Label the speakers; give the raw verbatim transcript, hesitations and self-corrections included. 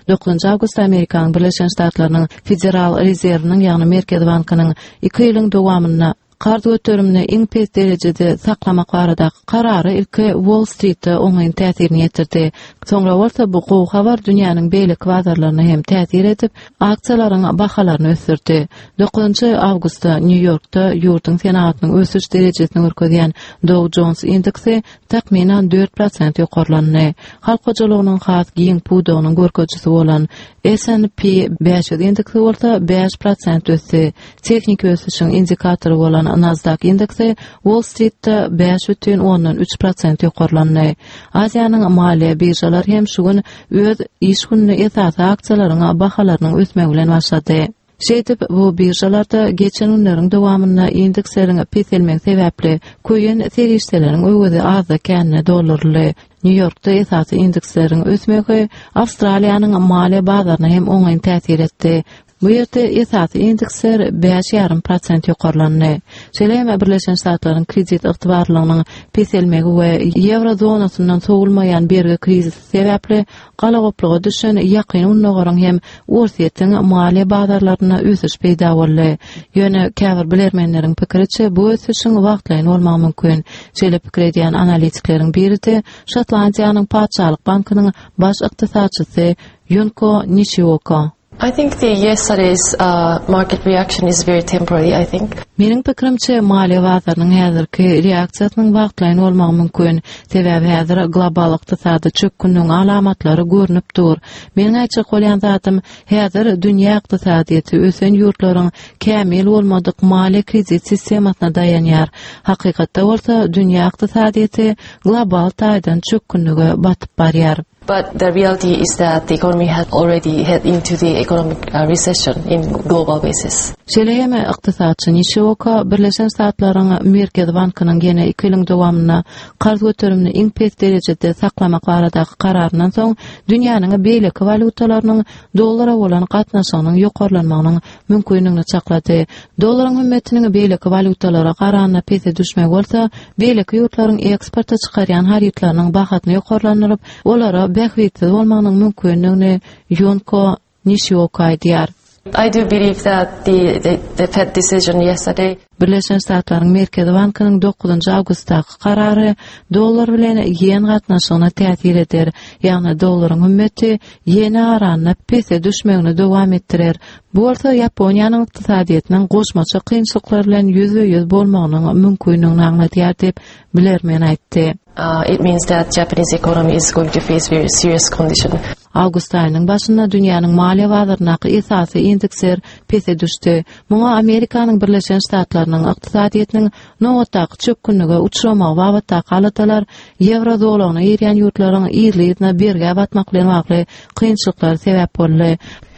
Speaker 1: dokuzunçy awgust Amerikanyň Birleşen Ştatlarynyň Federal Rezerwiniň ýagny Merkez Bankynyň iki ýylyň dowamyna Kard götürümini iň pes derejede saklamak barada karary ilki Wall Street'te oňaýyn täsirini ýetirdi. Soňra bolsa bu gowy habar dünýäniň beýlik bazarlaryna hem täsir edip, aksiýalaryň bahalaryny ösürdi. dokuzunçy awgustda New York'ta ýurtyň senatynyň ösüş derejesini görkezýän Dow Jones indeksi takminan dört prosent ýokarlandy. Halk hojalygynyň has giň pudowynyň görkezjisi bolan S and P beş yüz indeksi bolsa beş prosent ösdi. Teknik ösüşiň indikatory bolan Nasdaq indeksi Wall Street'te beş бүтүн ondan üç prosent ýokarlandy. Aziýanyň maliýe birjalary hem şu gün öz iş gününe esasy aksiýalaryň bahalarynyň ösmegi bilen başlady. Şeýdip bu birjalarda geçen günleriň dowamyna indekslerin peselmegi sebäpli köýün serişdeleriň öwgüde az ekänine dolurly. New York'ta esasy indekslerin ösmegi Awstraliýanyň maliýe bazaryna hem oňaýyn täsir etdi. Bu ýerde esasy indeksler beş ýarym prosent ýokarlandy. Şeýle Birleşen Ştatlaryň kredit ygtybarlygynyň peselmegi we Eurozonasyndan sowulmaýan bergi krizisi sebäpli galagoplyga düşen ýakyn unnagaryň hem Ursiýetiň maliýe bazarlaryna ösüş peýda boldy. Ýöne käbir bilermenleriň pikiriçe bu ösüşiň wagtlaýyn bolmagy mümkin. Şeýle pikir edýän analitiklerin birisi Şotlandiýanyň Padşahlyk bankynyň baş yktysadçysy Yunko Nishioka.
Speaker 2: I think the yesterday's uh, market reaction is very temporary, I think.
Speaker 1: Meniň pikirimçe maliýe bazarynyň häzirki reaksiýasynyň wagtlaýyn bolmagy mümkin. Sebäbi häzir global ykdysady çökgüniň alamatlary görünip dur. Meniň aýtjak bolýan zatym häzir dünýä ykdysadyýety ösen ýurtlaryň kämil bolmadyk maliýe kredit sistemasyna dayanýar. Hakykatda bolsa dünýä ykdysadyýety global taýdan çökgünlige batyp barýar.
Speaker 2: But the reality is that the economy had already head into the economic uh, recession in global basis.
Speaker 1: Şeýle ykdysadçy Nishioka Birleşen Ştatlaryň Merkez Bankynyň gene iki ýylyň dowamyna kard götürümini iň pes derejede saklamak baradaky kararyndan soň dünýäniň beýlik walutalarynyň dollara bolan gatnaşygynyň ýokarlanmagynyň mümkinligini çaklady. Dollaryň hümmetiniň beýlik walutalara garanyna pese düşmek bolsa, beýlik ýurtlaryň eksporta çykarýan harytlarynyň bahatyny ýokarlandyryp, olara bähwitsiz bolmagynyň mümkinligini Yunko Nishioka aýdýar.
Speaker 2: I do believe that the, the, the Fed decision yesterday
Speaker 1: Birleşen Ştatlaryň Merkez Bankynyň dokuzunçy awgustdaky karary dollar bilen ýen gatnaşygyna täsir eder. Ýagny dollaryň ümmeti ýene aranyna pese düşmegini dowam etdirer. Bu bolsa Ýaponiýanyň ykdysadyýetynyň goşmaça kynçylyklar bilen ýüze-ýüz bolmagynyň mümkinligini aňlatýar diýip bilermen aýtdy.
Speaker 2: Uh, it means that Japanese economy is going to face very serious condition.
Speaker 1: Awgust aýynyň başynda dünýäniň maliýe bazarynaky esasy indeksler pese düşdi. Muňa Amerikanyň Birleşen Ştatlarynyň ykdysadyýetyniň nowatak çökgünlige uçramagy babatda galatalar Eurozonany ýerýän ýurtlaryň ýerlerine berge batmak bilen bagly kynçylyklar sebäp boldy.